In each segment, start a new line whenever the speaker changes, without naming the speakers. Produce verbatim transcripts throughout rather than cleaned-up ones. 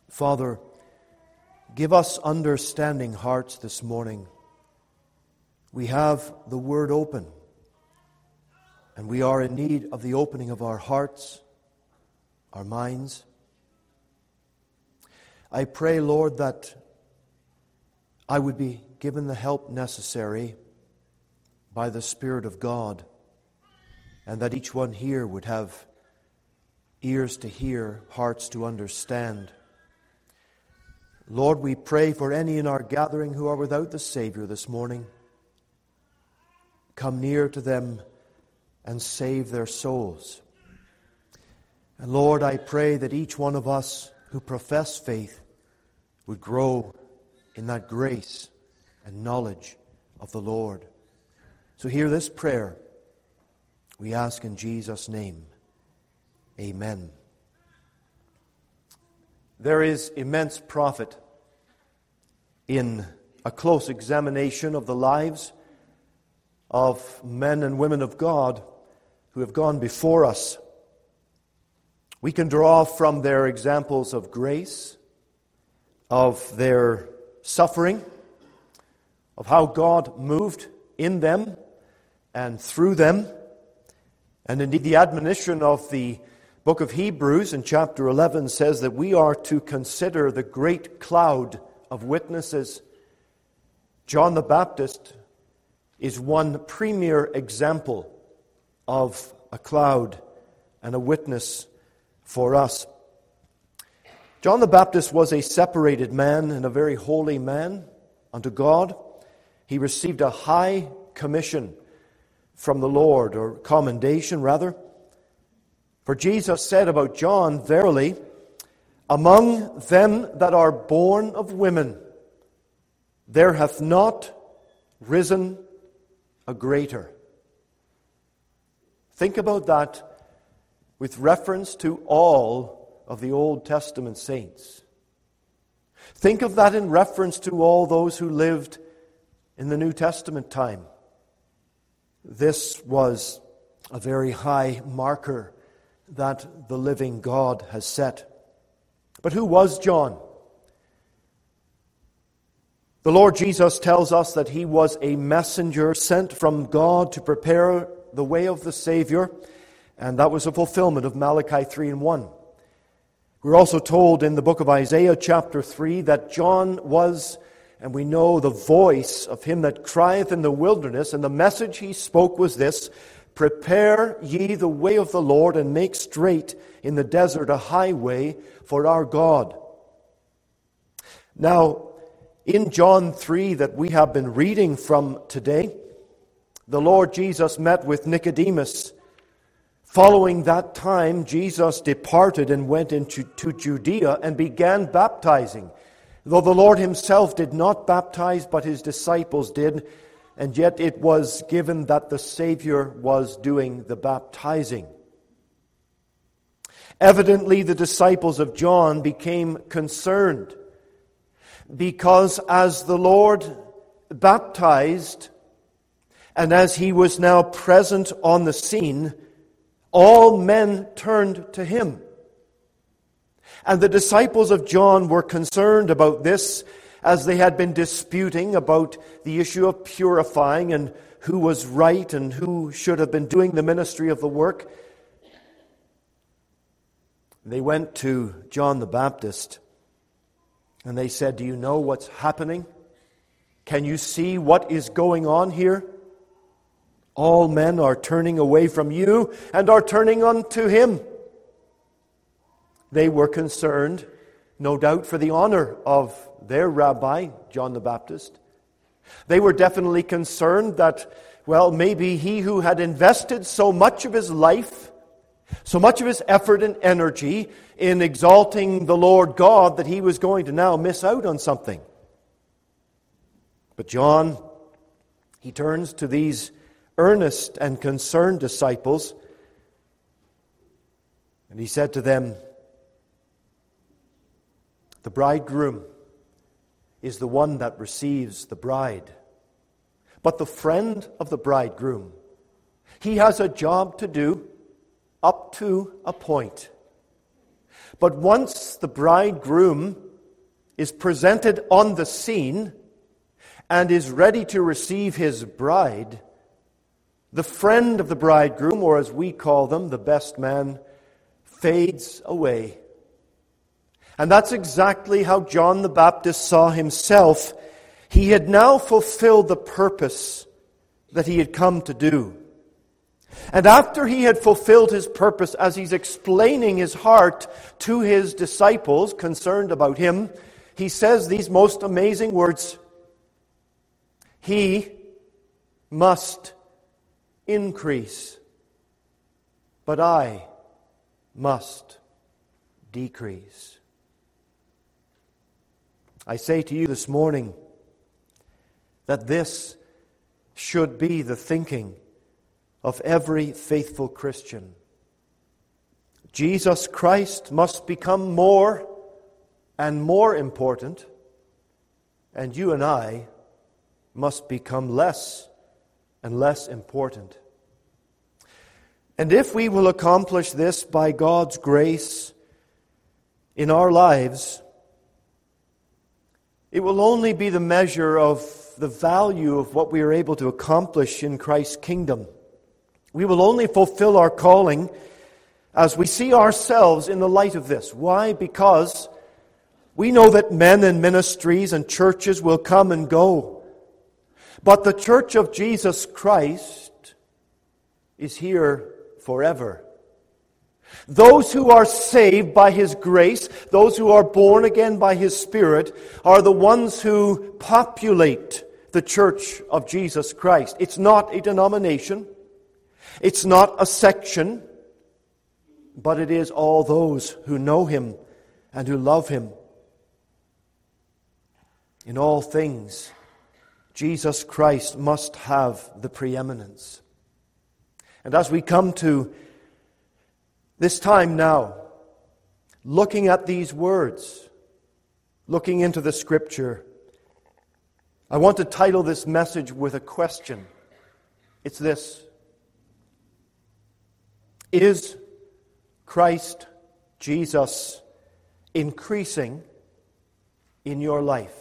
Father, give us understanding hearts this morning. We have the Word open, and we are in need of the opening of our hearts, our minds. I pray, Lord, that I would be given the help necessary by the Spirit of God, and that each one here would have ears to hear, hearts to understand. Lord, we pray for any in our gathering who are without the Savior this morning. Come near to them and save their souls. And Lord, I pray that each one of us who profess faith would grow in that grace and knowledge of the Lord. So hear this prayer. We ask in Jesus' name. Amen. There is immense profit in a close examination of the lives of men and women of God who have gone before us. We can draw from their examples of grace, of their suffering, of how God moved in them and through them, and indeed the admonition of the book of Hebrews in chapter eleven says that we are to consider the great cloud of witnesses. John the Baptist is one premier example of a cloud and a witness for us. John the Baptist was a separated man and a very holy man unto God. He received a high commission from the Lord, or commendation rather. For Jesus said about John, verily, among them that are born of women, there hath not risen a greater. Think about that with reference to all of the Old Testament saints. Think of that in reference to all those who lived in the New Testament time. This was a very high marker that the living God has set. But who was John? The Lord Jesus tells us that he was a messenger sent from God to prepare the way of the Savior, and that was a fulfillment of Malachi three and one. We're also told in the book of Isaiah chapter three that John was, and we know, the voice of him that crieth in the wilderness, and the message he spoke was this: prepare ye the way of the Lord, and make straight in the desert a highway for our God. Now, in John three that we have been reading from today, the Lord Jesus met with Nicodemus. Following that time, Jesus departed and went into to Judea and began baptizing, though the Lord himself did not baptize, but his disciples did. And yet it was given that the Savior was doing the baptizing. Evidently, the disciples of John became concerned, because as the Lord baptized, and as he was now present on the scene, all men turned to him. And the disciples of John were concerned about this, as they had been disputing about the issue of purifying and who was right and who should have been doing the ministry of the work. They went to John the Baptist and they said, "Do you know what's happening? Can you see what is going on here? All men are turning away from you and are turning unto him." They were concerned, no doubt, for the honor of their rabbi, John the Baptist. They were definitely concerned that, well, maybe he who had invested so much of his life, so much of his effort and energy in exalting the Lord God, that he was going to now miss out on something. But John, he turns to these earnest and concerned disciples, and he said to them, "The bridegroom is the one that receives the bride. But the friend of the bridegroom, he has a job to do up to a point. But once the bridegroom is presented on the scene and is ready to receive his bride, the friend of the bridegroom, or as we call them, the best man, fades away. And that's exactly how John the Baptist saw himself. He had now fulfilled the purpose that he had come to do. And after he had fulfilled his purpose, as he's explaining his heart to his disciples concerned about him, he says these most amazing words: He must increase, but I must decrease. I say to you this morning that this should be the thinking of every faithful Christian. Jesus Christ must become more and more important, and you and I must become less and less important. And if we will accomplish this by God's grace in our lives, it will only be the measure of the value of what we are able to accomplish in Christ's kingdom. We will only fulfill our calling as we see ourselves in the light of this. Why? Because we know that men and ministries and churches will come and go. But the church of Jesus Christ is here forever. Those who are saved by His grace, those who are born again by His Spirit, are the ones who populate the church of Jesus Christ. It's not a denomination. It's not a section. But it is all those who know Him and who love Him. In all things, Jesus Christ must have the preeminence. And as we come to this time now, looking at these words, looking into the Scripture, I want to title this message with a question. It's this: Is Christ Jesus increasing in your life?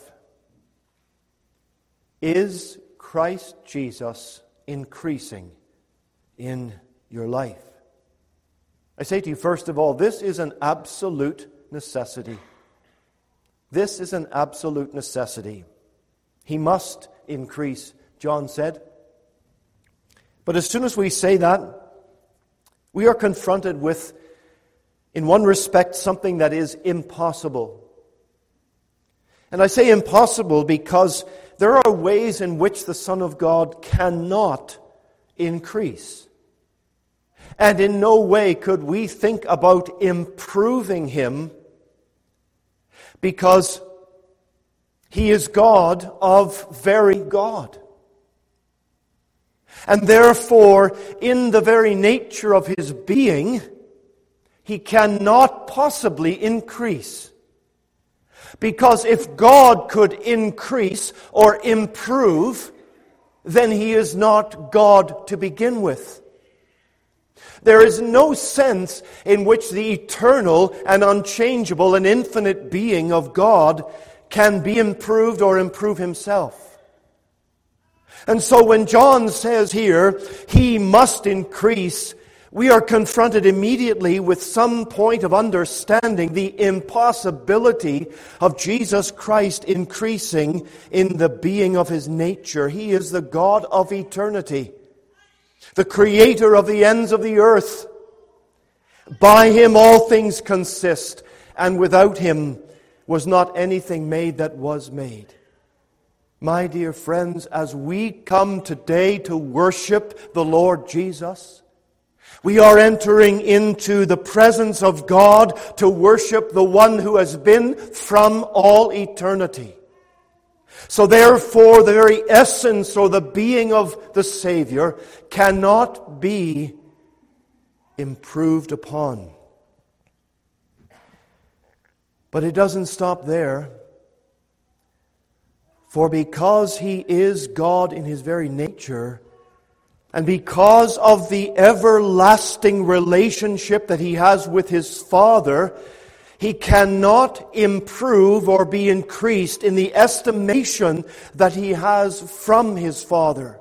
Is Christ Jesus increasing in your life? I say to you, first of all, this is an absolute necessity. This is an absolute necessity. He must increase, John said. But as soon as we say that, we are confronted with, in one respect, something that is impossible. And I say impossible because there are ways in which the Son of God cannot increase. And in no way could we think about improving Him, because He is God of very God. And therefore, in the very nature of His being, He cannot possibly increase. Because if God could increase or improve, then He is not God to begin with. There is no sense in which the eternal and unchangeable and infinite being of God can be improved or improve Himself. And so when John says here, He must increase, we are confronted immediately with some point of understanding the impossibility of Jesus Christ increasing in the being of His nature. He is the God of eternity, the creator of the ends of the earth. By Him all things consist, and without Him was not anything made that was made. My dear friends, as we come today to worship the Lord Jesus, we are entering into the presence of God to worship the one who has been from all eternity. So therefore, the very essence or the being of the Savior cannot be improved upon. But it doesn't stop there. For because He is God in His very nature, and because of the everlasting relationship that He has with His Father, He cannot improve or be increased in the estimation that he has from his Father.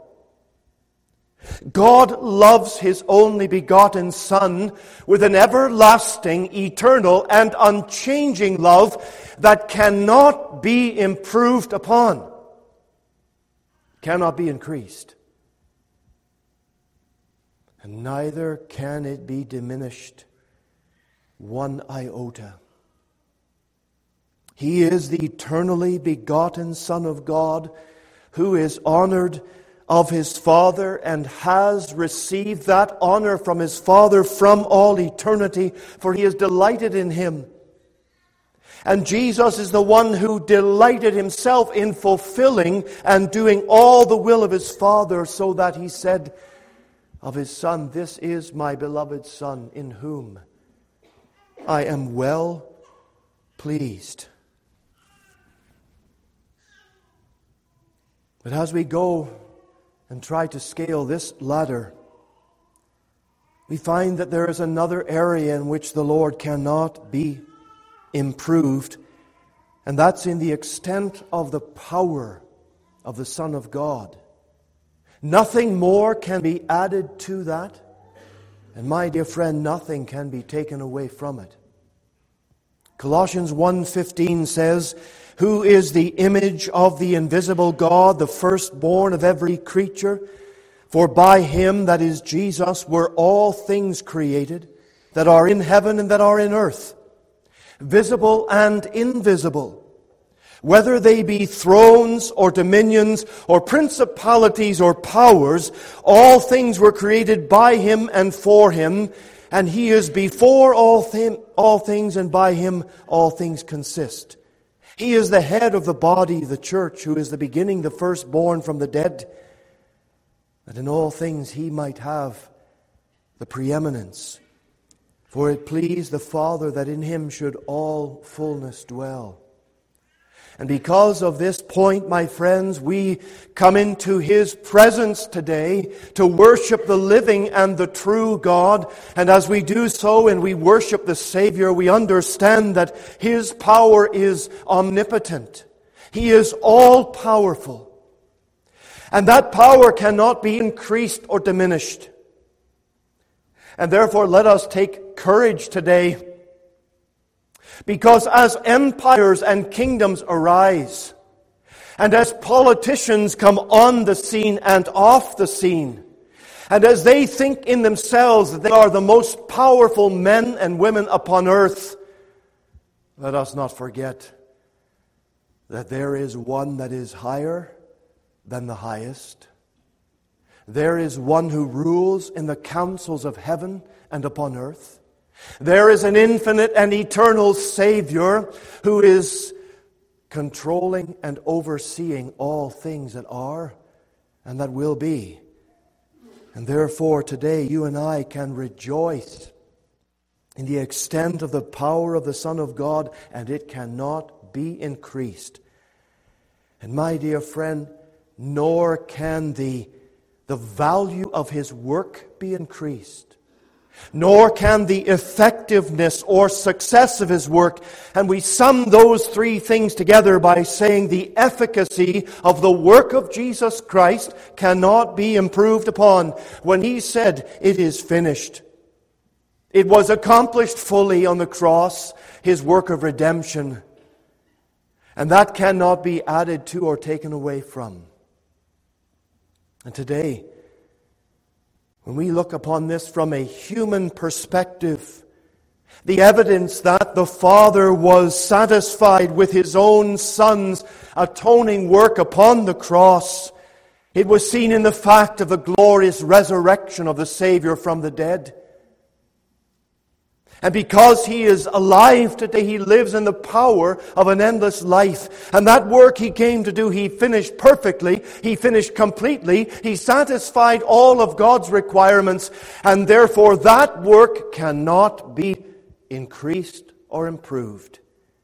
God loves his only begotten Son with an everlasting, eternal, and unchanging love that cannot be improved upon, cannot be increased, and neither can it be diminished one iota. He is the eternally begotten Son of God, who is honored of his Father and has received that honor from his Father from all eternity, for he is delighted in him. And Jesus is the one who delighted himself in fulfilling and doing all the will of his Father, so that he said of his Son, "This is my beloved Son, in whom I am well pleased." But as we go and try to scale this ladder, we find that there is another area in which the Lord cannot be improved, and that's in the extent of the power of the Son of God. Nothing more can be added to that, and my dear friend, nothing can be taken away from it. Colossians one fifteen says, "Who is the image of the invisible God, the firstborn of every creature? For by him," that is Jesus, "were all things created, that are in heaven and that are in earth, visible and invisible. Whether they be thrones or dominions or principalities or powers, all things were created by him and for him, and he is before all, thi- all things, and by him all things consist." He is the head of the body, the church, who is the beginning, the firstborn from the dead, that in all things he might have the preeminence. For it pleased the Father that in him should all fullness dwell. And because of this point, my friends, we come into his presence today to worship the living and the true God. And as we do so and we worship the Savior, we understand that his power is omnipotent. He is all-powerful. And that power cannot be increased or diminished. And therefore, let us take courage today, because as empires and kingdoms arise, and as politicians come on the scene and off the scene, and as they think in themselves that they are the most powerful men and women upon earth, let us not forget that there is one that is higher than the highest. There is one who rules in the councils of heaven and upon earth. There is an infinite and eternal Savior who is controlling and overseeing all things that are and that will be. And therefore today you and I can rejoice in the extent of the power of the Son of God, and it cannot be increased. And my dear friend, nor can the, the value of his work be increased. Nor can the effectiveness or success of his work. And we sum those three things together by saying the efficacy of the work of Jesus Christ cannot be improved upon. When he said, "It is finished," it was accomplished fully on the cross, his work of redemption. And that cannot be added to or taken away from. And today, when we look upon this from a human perspective, the evidence that the Father was satisfied with his own Son's atoning work upon the cross, it was seen in the fact of the glorious resurrection of the Savior from the dead. And because he is alive today, he lives in the power of an endless life. And that work he came to do, he finished perfectly. He finished completely. He satisfied all of God's requirements. And therefore that work cannot be increased or improved.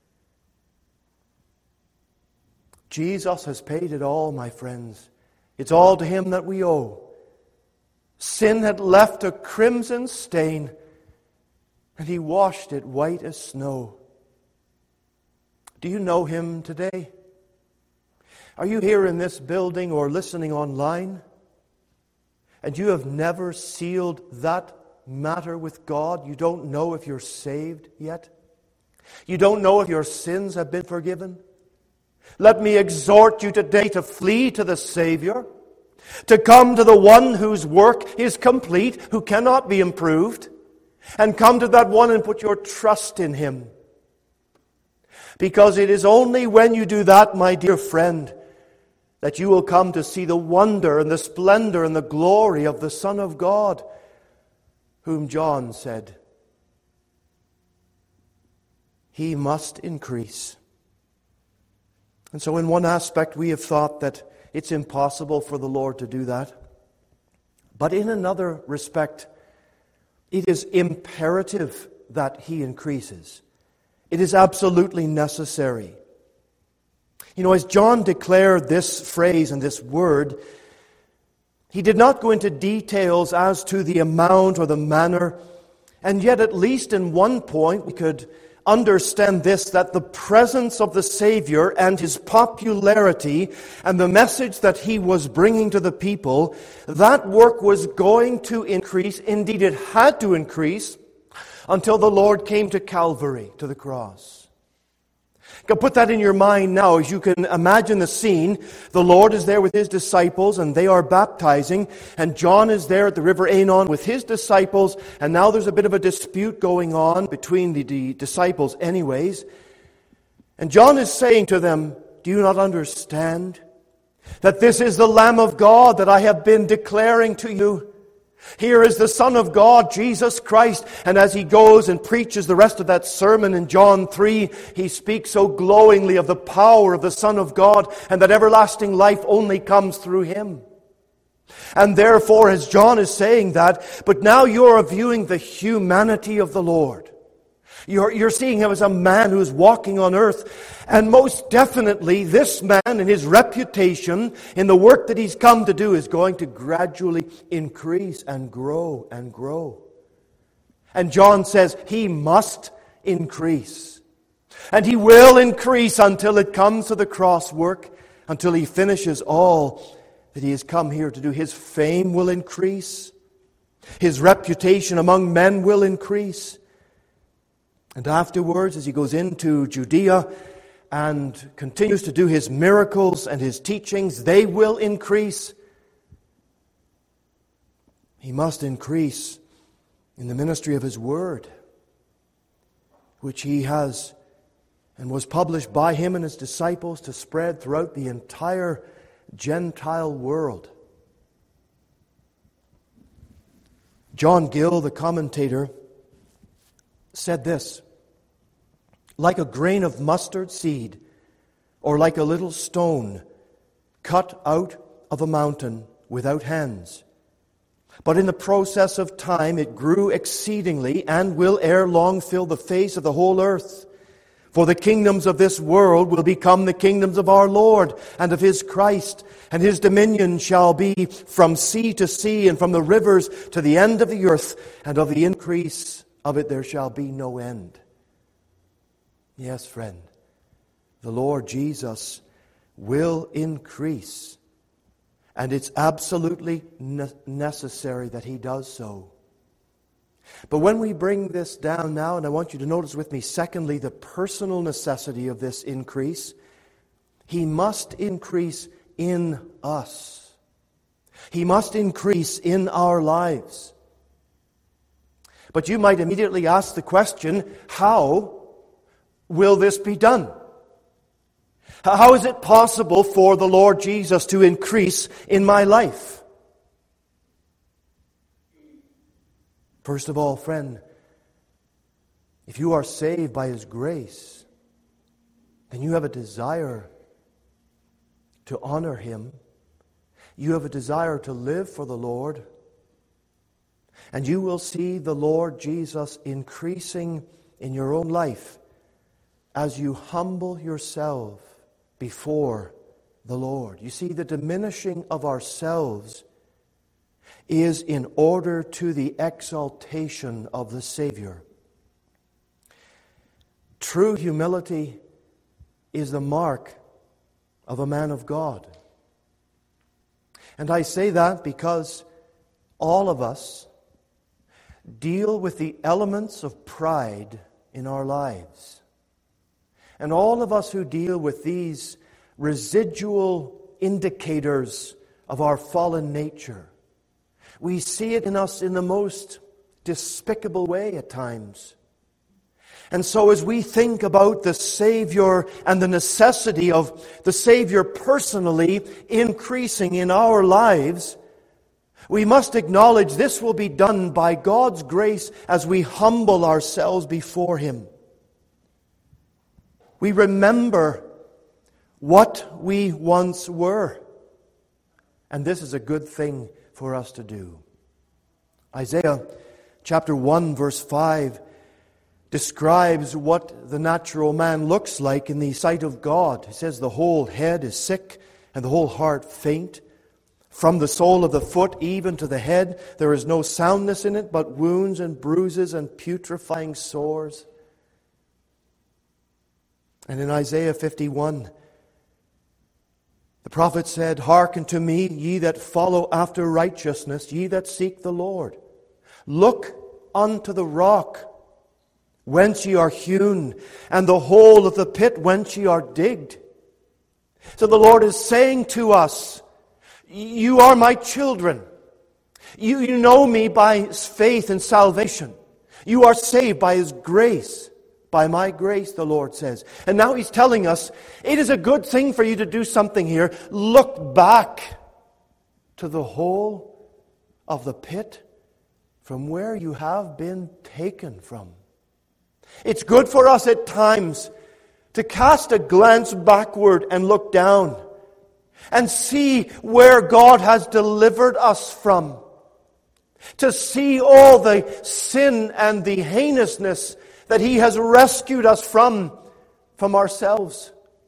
Jesus has paid it all, my friends. It's all to him that we owe. Sin had left a crimson stain, and he washed it white as snow. Do you know Him today? Are you here in this building or listening online, and you have never sealed that matter with God? You don't know if you're saved yet? You don't know if your sins have been forgiven? Let me exhort you today to flee to the Savior, to come to the one whose work is complete, who cannot be improved, and come to that one and put your trust in Him. Because it is only when you do that, my dear friend, that you will come to see the wonder and the splendor and the glory of the Son of God, whom John said, He must increase. And so in one aspect we have thought that it's impossible for the Lord to do that. But in another respect, it is imperative that He increases. It is absolutely necessary. You know, as John declared this phrase and this word, he did not go into details as to the amount or the manner, and yet at least in one point we could understand this, that the presence of the Savior and His popularity and the message that He was bringing to the people, that work was going to increase. Indeed, it had to increase until the Lord came to Calvary, to the cross. You can put that in your mind now as you can imagine the scene. The Lord is there with His disciples and they are baptizing, and John is there at the river Aenon with his disciples, and now there's a bit of a dispute going on between the, the disciples anyways. And John is saying to them, do you not understand that this is the Lamb of God that I have been declaring to you? Here is the Son of God, Jesus Christ. And as he goes and preaches the rest of that sermon in John three, he speaks so glowingly of the power of the Son of God and that everlasting life only comes through Him. And therefore, as John is saying that, but now you're viewing the humanity of the Lord. You're, you're seeing Him as a man who is walking on earth. And most definitely, this man and his reputation in the work that he's come to do is going to gradually increase and grow and grow. And John says He must increase. And He will increase until it comes to the cross work, until He finishes all that He has come here to do. His fame will increase. His reputation among men will increase. And afterwards, as He goes into Judea and continues to do His miracles and His teachings, they will increase. He must increase in the ministry of His Word, which He has and was published by Him and His disciples to spread throughout the entire Gentile world. John Gill, the commentator, said this: like a grain of mustard seed, or like a little stone cut out of a mountain without hands. But in the process of time it grew exceedingly, and will ere long fill the face of the whole earth. For the kingdoms of this world will become the kingdoms of our Lord and of His Christ, and His dominion shall be from sea to sea, and from the rivers to the end of the earth, and of the increase of it there shall be no end. Yes, friend, the Lord Jesus will increase, and it's absolutely ne- necessary that He does so. But when we bring this down now, and I want you to notice with me, secondly, the personal necessity of this increase, He must increase in us. He must increase in our lives. But you might immediately ask the question, how will this be done? How is it possible for the Lord Jesus to increase in my life? First of all, friend, if you are saved by His grace, then you have a desire to honor Him. You have a desire to live for the Lord. And you will see the Lord Jesus increasing in your own life as you humble yourself before the Lord. You see, the diminishing of ourselves is in order to the exaltation of the Savior. True humility is the mark of a man of God. And I say that because all of us deal with the elements of pride in our lives. And all of us who deal with these residual indicators of our fallen nature, we see it in us in the most despicable way at times. And so as we think about the Savior and the necessity of the Savior personally increasing in our lives, we must acknowledge this will be done by God's grace as we humble ourselves before Him. We remember what we once were. And this is a good thing for us to do. Isaiah chapter one verse five describes what the natural man looks like in the sight of God. It says the whole head is sick and the whole heart faint. From the sole of the foot even to the head, there is no soundness in it, but wounds and bruises and putrefying sores. And in Isaiah fifty-one, the prophet said, "Hearken to me, ye that follow after righteousness, ye that seek the Lord. Look unto the rock, whence ye are hewn, and the hole of the pit whence ye are digged." So the Lord is saying to us, you are my children. You, you know me by His faith and salvation. You are saved by His grace. By my grace, the Lord says. And now He's telling us, it is a good thing for you to do something here. Look back to the hole of the pit from where you have been taken from. It's good for us at times to cast a glance backward and look down and see where God has delivered us from. To see all the sin and the heinousness that He has rescued us from, from ourselves.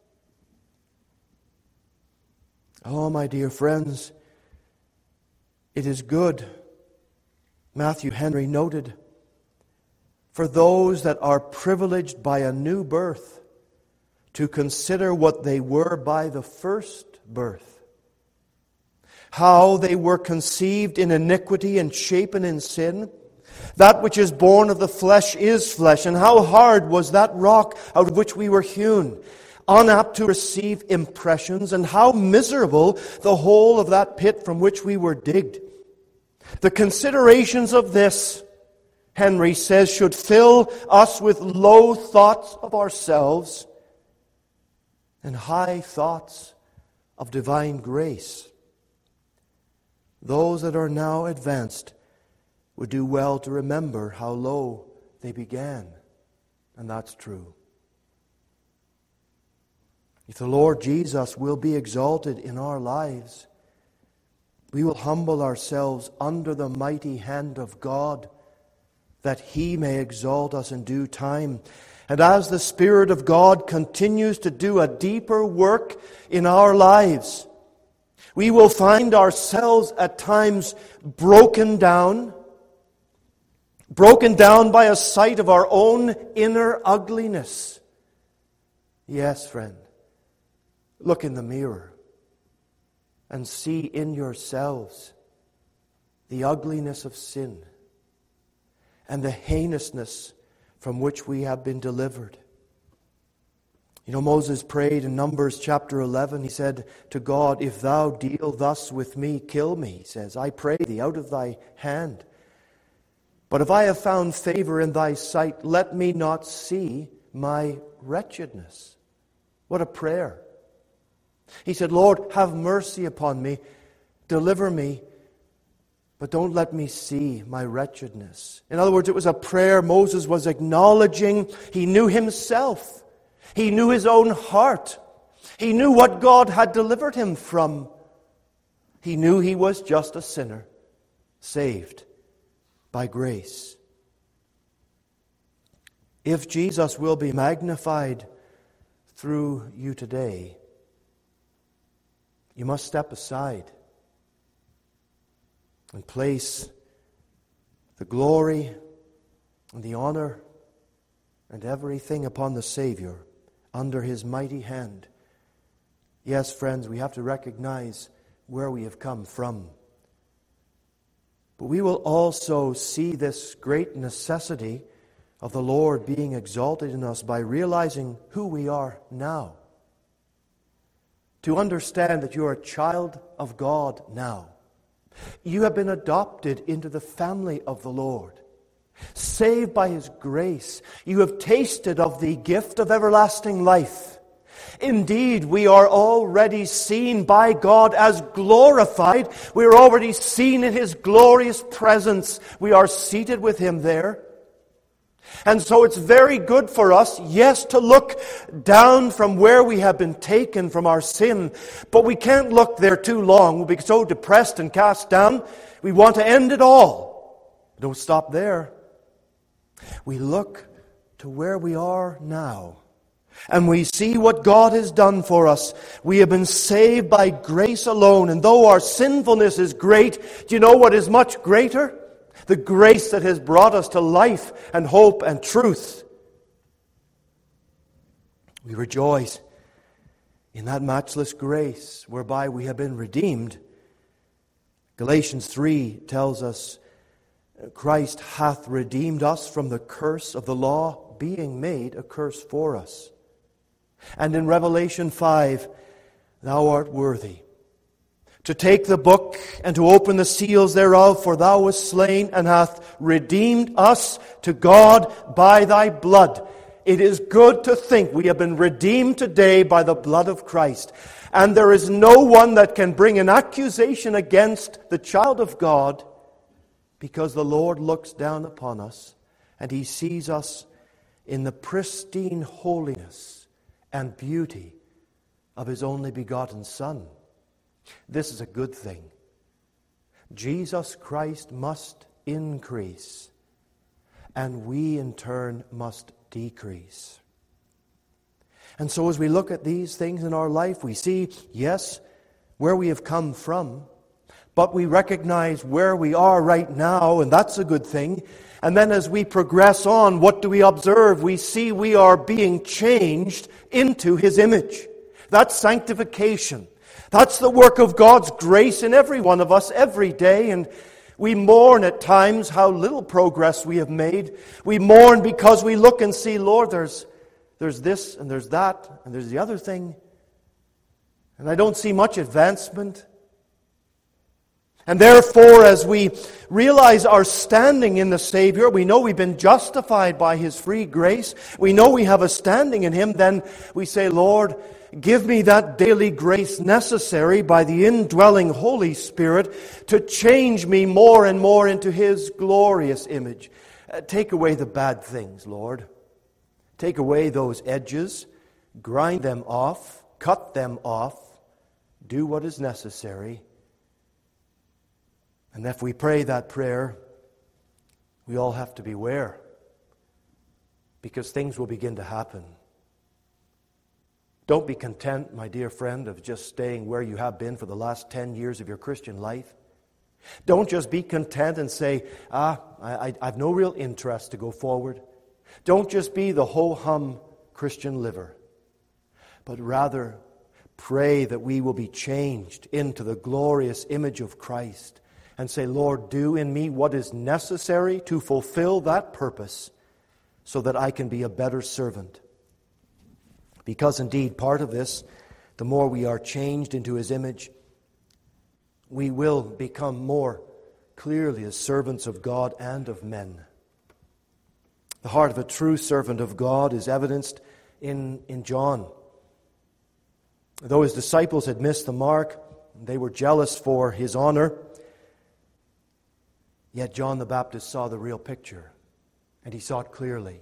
Oh, my dear friends, it is good, Matthew Henry noted, for those that are privileged by a new birth to consider what they were by the first birth. How they were conceived in iniquity and shapen in sin. That which is born of the flesh is flesh. And how hard was that rock out of which we were hewn, unapt to receive impressions, and how miserable the hole of that pit from which we were digged. The considerations of this, Henry says, should fill us with low thoughts of ourselves and high thoughts of divine grace. Those that are now advanced would do well to remember how low they began. And that's true. If the Lord Jesus will be exalted in our lives, we will humble ourselves under the mighty hand of God, that He may exalt us in due time. And as the Spirit of God continues to do a deeper work in our lives, we will find ourselves at times broken down, broken down by a sight of our own inner ugliness. Yes, friend, look in the mirror and see in yourselves the ugliness of sin and the heinousness from which we have been delivered. You know, Moses prayed in Numbers chapter eleven. He said to God, "If thou deal thus with me, kill me," he says. "I pray thee out of thy hand. But if I have found favor in thy sight, let me not see my wretchedness." What a prayer. He said, "Lord, have mercy upon me. Deliver me. But don't let me see my wretchedness." In other words, it was a prayer Moses was acknowledging. He knew himself. He knew his own heart. He knew what God had delivered him from. He knew he was just a sinner, saved by grace. If Jesus will be magnified through you today, you must step aside and place the glory and the honor and everything upon the Savior under His mighty hand. Yes, friends, we have to recognize where we have come from. But we will also see this great necessity of the Lord being exalted in us by realizing who we are now. To understand that you are a child of God now. You have been adopted into the family of the Lord. Saved by His grace. You have tasted of the gift of everlasting life. Indeed, we are already seen by God as glorified. We are already seen in His glorious presence. We are seated with Him there. And so it's very good for us, yes, to look down from where we have been taken from our sin. But we can't look there too long. We'll be so depressed and cast down. We want to end it all. Don't stop there. We look to where we are now. And we see what God has done for us. We have been saved by grace alone. And though our sinfulness is great, do you know what is much greater? The grace that has brought us to life and hope and truth. We rejoice in that matchless grace whereby we have been redeemed. Galatians three tells us, Christ hath redeemed us from the curse of the law, being made a curse for us. And in Revelation five, thou art worthy to take the book and to open the seals thereof, for thou wast slain and hath redeemed us to God by thy blood. It is good to think we have been redeemed today by the blood of Christ. And there is no one that can bring an accusation against the child of God, because the Lord looks down upon us and He sees us in the pristine holiness and beauty of His only begotten Son. This is a good thing. Jesus Christ must increase, and we in turn must decrease. And so as we look at these things in our life, we see, yes, where we have come from, but we recognize where we are right now, and that's a good thing. And then as we progress on, what do we observe? We see we are being changed into His image. That's sanctification. That's the work of God's grace in every one of us every day. And we mourn at times how little progress we have made. We mourn because we look and see, Lord, there's, there's this and there's that and there's the other thing. And I don't see much advancement. And therefore, as we realize our standing in the Savior, we know we've been justified by His free grace, we know we have a standing in Him, then we say, Lord, give me that daily grace necessary by the indwelling Holy Spirit to change me more and more into His glorious image. Uh, take away the bad things, Lord. Take away those edges, grind them off, cut them off, do what is necessary. And if we pray that prayer, we all have to beware, because things will begin to happen. Don't be content, my dear friend, of just staying where you have been for the last ten years of your Christian life. Don't just be content and say, ah, I, I have no real interest to go forward. Don't just be the ho-hum Christian liver, but rather pray that we will be changed into the glorious image of Christ and say, Lord, do in me what is necessary to fulfill that purpose so that I can be a better servant. Because indeed, part of this, the more we are changed into His image, we will become more clearly as servants of God and of men. The heart of a true servant of God is evidenced in, in John. Though his disciples had missed the mark, they were jealous for his honor, yet John the Baptist saw the real picture, and he saw it clearly.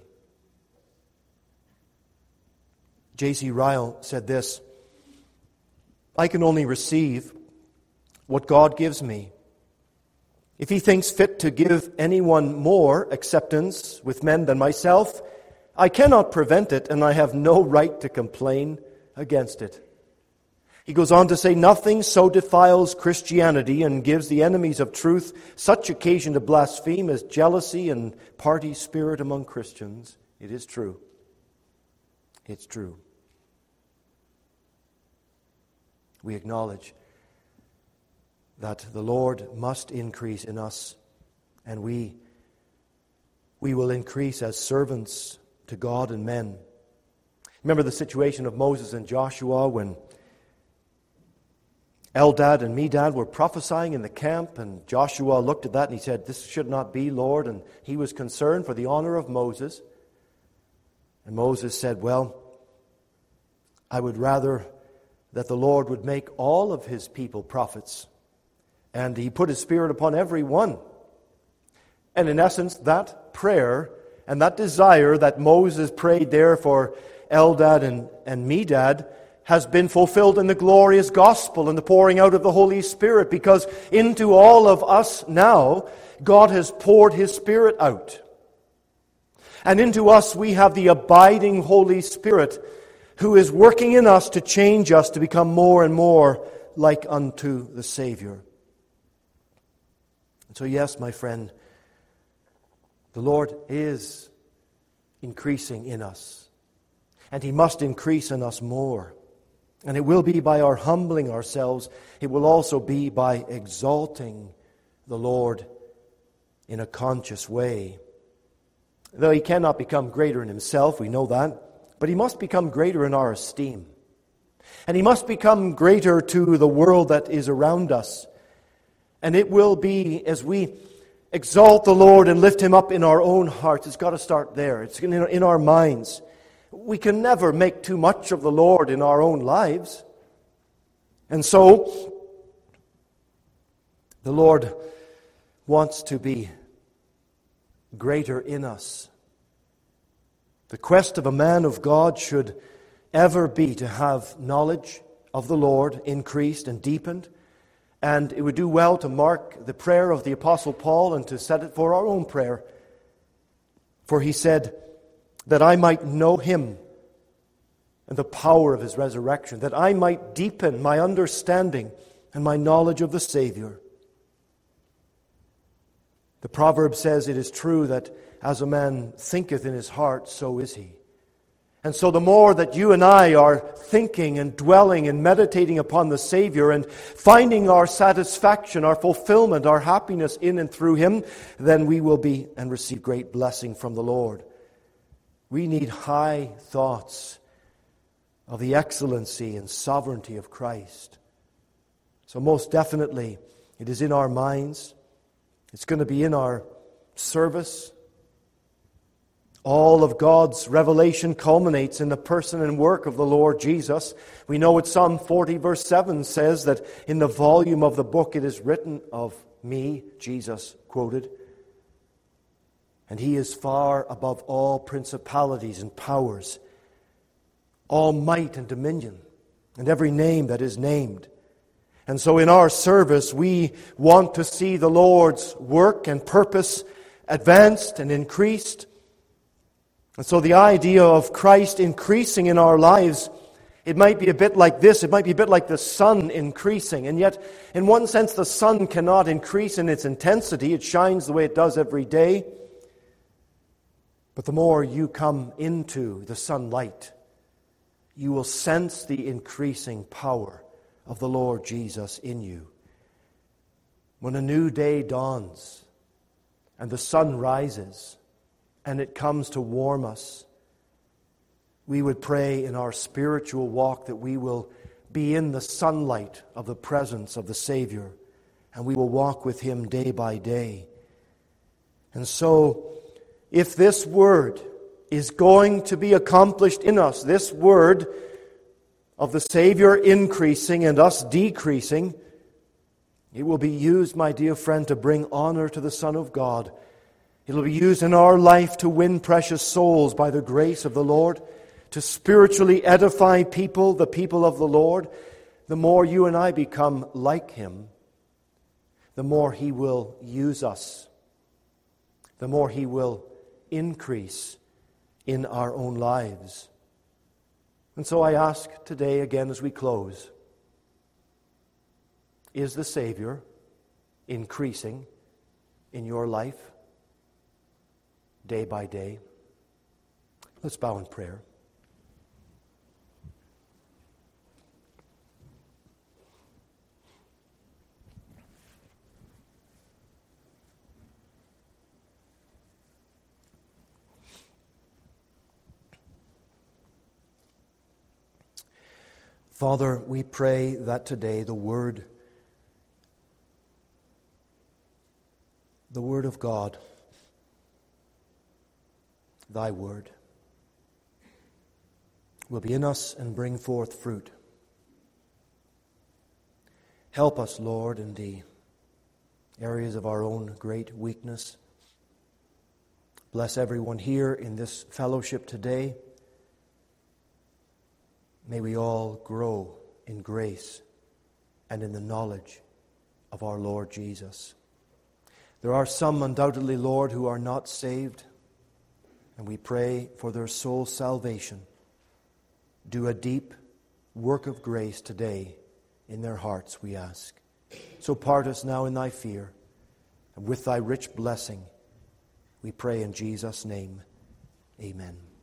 J C Ryle said this, I can only receive what God gives me. If He thinks fit to give anyone more acceptance with men than myself, I cannot prevent it, and I have no right to complain against it. He goes on to say, nothing so defiles Christianity and gives the enemies of truth such occasion to blaspheme as jealousy and party spirit among Christians. It is true. It's true. we acknowledge that the Lord must increase in us, and we, we will increase as servants to God and men. Remember the situation of Moses and Joshua when Eldad and Medad were prophesying in the camp, and Joshua looked at that and he said, "This should not be, Lord," and he was concerned for the honor of Moses. And Moses said, "Well, I would rather that the Lord would make all of his people prophets." And he put his Spirit upon every one. And in essence, that prayer and that desire that Moses prayed there for Eldad and, and Medad has been fulfilled in the glorious gospel and the pouring out of the Holy Spirit, because into all of us now, God has poured His Spirit out. And into us we have the abiding Holy Spirit who is working in us to change us to become more and more like unto the Savior. And so yes, my friend, the Lord is increasing in us. And He must increase in us more. And it will be by our humbling ourselves. It will also be by exalting the Lord in a conscious way. Though He cannot become greater in Himself, we know that, but He must become greater in our esteem. And He must become greater to the world that is around us. And it will be as we exalt the Lord and lift Him up in our own hearts. It's got to start there. It's in our minds. We can never make too much of the Lord in our own lives. And so, the Lord wants to be greater in us. The quest of a man of God should ever be to have knowledge of the Lord increased and deepened. And it would do well to mark the prayer of the Apostle Paul and to set it for our own prayer. For he said, "That I might know Him and the power of His resurrection, that I might deepen my understanding and my knowledge of the Savior." The proverb says, "It is true that as a man thinketh in his heart, so is he." And so the more that you and I are thinking and dwelling and meditating upon the Savior and finding our satisfaction, our fulfillment, our happiness in and through Him, then we will be and receive great blessing from the Lord. We need high thoughts of the excellency and sovereignty of Christ. So most definitely, it is in our minds. It's going to be in our service. All of God's revelation culminates in the person and work of the Lord Jesus. We know what Psalm forty verse seven says, that in the volume of the book it is written of me, Jesus quoted. And He is far above all principalities and powers, all might and dominion, and every name that is named. And so in our service we want to see the Lord's work and purpose advanced and increased. And so the idea of Christ increasing in our lives, it might be a bit like this. It might be a bit like the sun increasing. And yet, in one sense, the sun cannot increase in its intensity. It shines the way it does every day. But the more you come into the sunlight, you will sense the increasing power of the Lord Jesus in you. When a new day dawns and the sun rises, and it comes to warm us, we would pray in our spiritual walk that we will be in the sunlight of the presence of the Savior, and we will walk with Him day by day. And so, if this word is going to be accomplished in us, this word of the Savior increasing and us decreasing, it will be used, my dear friend, to bring honor to the Son of God. It will be used in our life to win precious souls by the grace of the Lord, to spiritually edify people, the people of the Lord. The more you and I become like Him, the more He will use us, the more He will increase in our own lives. And so I ask today again as we close, is the Savior increasing in your life? Day by day. Let's bow in prayer. Father, we pray that today the Word, the Word of God, Thy Word, will be in us and bring forth fruit. Help us, Lord, in the areas of our own great weakness. Bless everyone here in this fellowship today. May we all grow in grace and in the knowledge of our Lord Jesus. There are some, undoubtedly, Lord, who are not saved, and we pray for their soul salvation. Do a deep work of grace today in their hearts, we ask. So part us now in Thy fear, and with Thy rich blessing, we pray in Jesus' name. Amen.